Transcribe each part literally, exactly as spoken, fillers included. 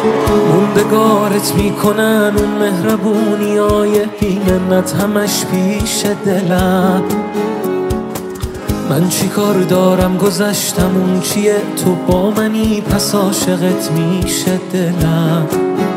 موندگارت میکنن اون مهربونی های بی منت همش پیش دلم. من چی کار دارم گذشتم اون چیه، تو با منی پس عاشقت میشه دلم.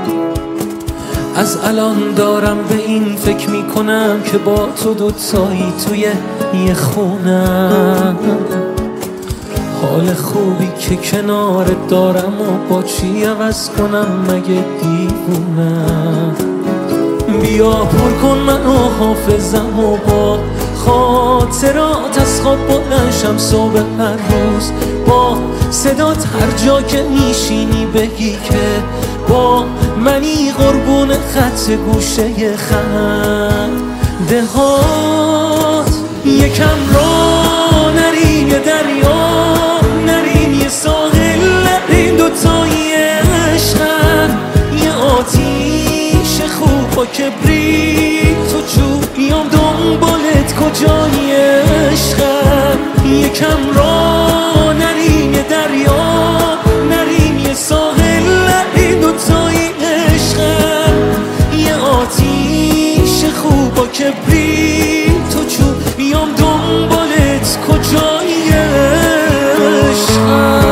از الان دارم به این فکر میکنم که با تو دوتایی توی یه خونم. حال خوبی که کنارت دارم و با چی عوض کنم مگه دیوونم. بیا پر کن منو حافظم و با خاطرات از خواب بلنشم صبح هر روز. با صدات هر جا که میشینی بگی که با منی قربون خط گوشه خنده هات. یکم را نریم یه دریا نریم یه ساحل نریم دوتایی عشقن. یه آتیش خوب با کبریت تو چوب بیام دنبالت کجایی عشقن. یکم را نریم یه دریا نریم یه ساحل نریم دوتایی عشقن. یه آتیش خوب با کبریت تو چوب بیام دنبالت کجایی عشقن.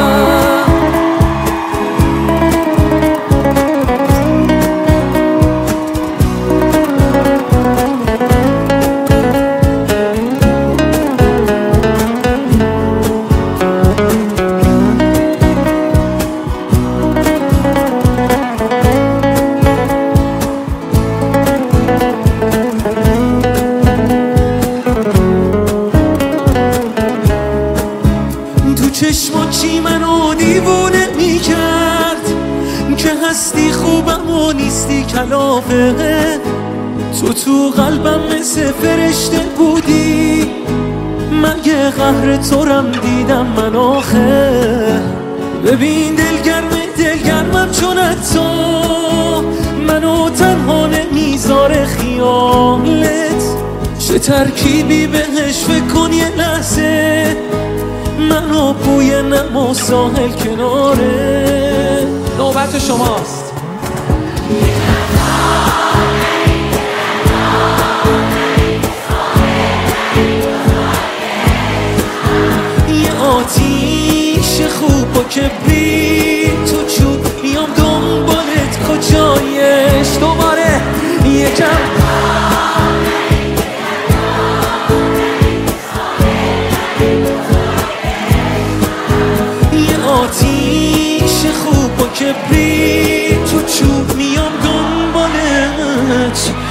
چشما چی منو دیوونه میکرد که هستی خوبم و نیستی کلافه. تو تو قلبم مثل فرشته بودی مگه قهر تورم دیدم من آخه. ببین دلگرم دلگرمم چون حتی منو تنها نمیذاره خیالت. چه ترکیبی بهش فکر کن یه لحظه منو بوی نم و ساحل کناره. نوبت شماست. یه آتیش خوب با کبریت تو چوب بیام دنبالت کجایش. دوباره یکم آتیش خوب با کبریت تو چوب میام دنبالت